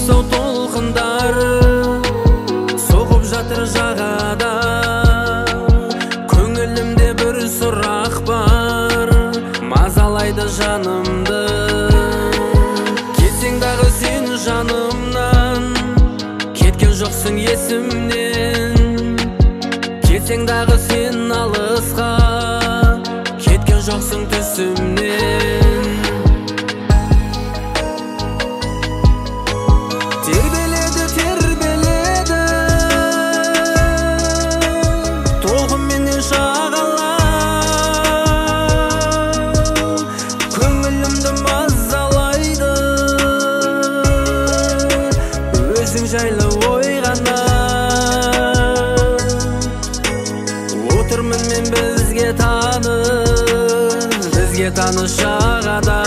Алыстау толқындар соғып жатыр жағада, көңілімде бір сұрақ бар, мазалайды жанымды. Кетсең дағы сен жанымнан, кеткен жоқсың есімнен. Кетсең дағы сен алысқа, кеткен жоқсың түсімнен. Тербеледі тоғымменен шағалап, көңілімді мазалайды өзің жайлы ойғана. Отырмын мен бізге таныс жағада.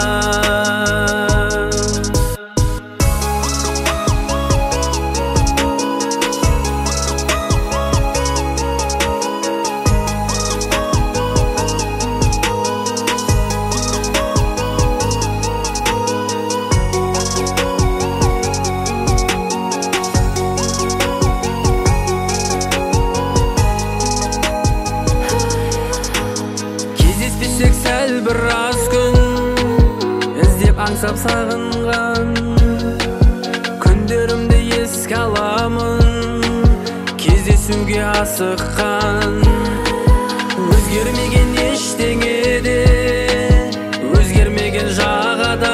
Кездеспесек сәл біраз күн, іздеп аңсап сағынған күндерімді еске аламын, кездесуге асыққан. Өзгермеген ештеңеде, өзгермеген жағада,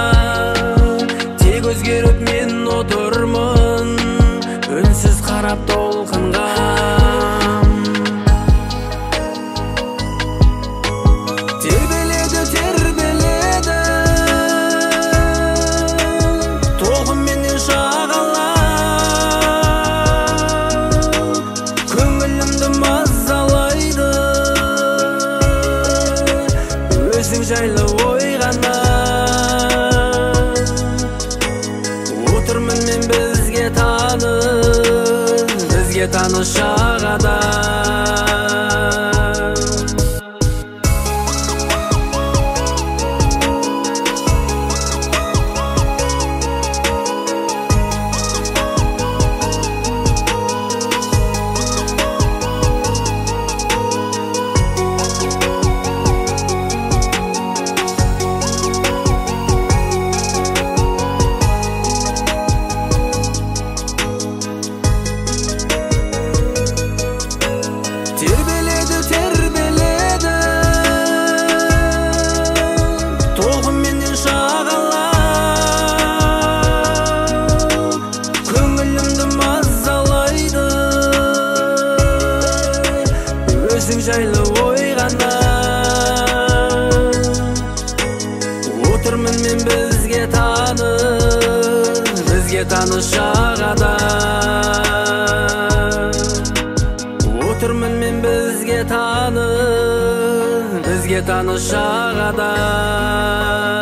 тек өзгеріп мен отырмын, үнсіз қарап толқынға. Тербеледі тоғымменен шағалап, көңілімді мазалайды өзің жайлы ойғана. Отырмын мен бізге таныс жағада. Тербеледі тоғымменен шағалап, көңілімді мазалайды өзің жайлы ойғана. Отырмын мен бізге таныс жағада. Отырмын мен бізге таныс жағада.